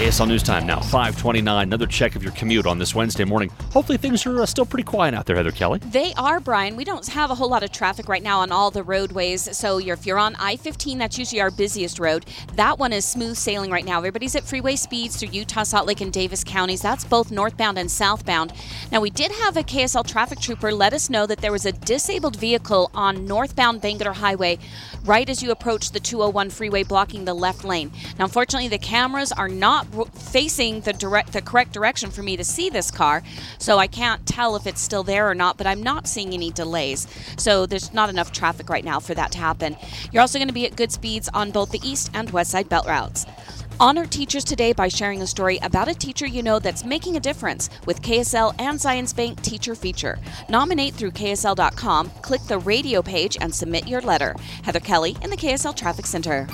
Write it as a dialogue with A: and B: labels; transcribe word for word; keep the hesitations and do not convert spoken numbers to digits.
A: K S L News Time now, five twenty-nine. Another check of your commute on this Wednesday morning. Hopefully things are uh, still pretty quiet out there, Heather Kelly.
B: They are, Brian. We don't have a whole lot of traffic right now on all the roadways. So you're, if you're on I fifteen, that's usually our busiest road. That one is smooth sailing right now. Everybody's at freeway speeds through Utah, Salt Lake, and Davis counties. That's both northbound and southbound. Now, we did have a K S L traffic trooper let us know that there was a disabled vehicle on northbound Bangalore Highway right as you approach the two oh one freeway, blocking the left lane. Now, unfortunately, the cameras are not facing the direct, the correct direction for me to see this car, so I can't tell if it's still there or not, but I'm not seeing any delays. So there's not enough traffic right now for that to happen. You're also going to be at good speeds on both the east and west side belt routes. Honor teachers today by sharing a story about a teacher you know that's making a difference with K S L and Zions Bank Teacher Feature. Nominate through K S L dot com, click the radio page, and submit your letter. Heather Kelly in the K S L Traffic Center.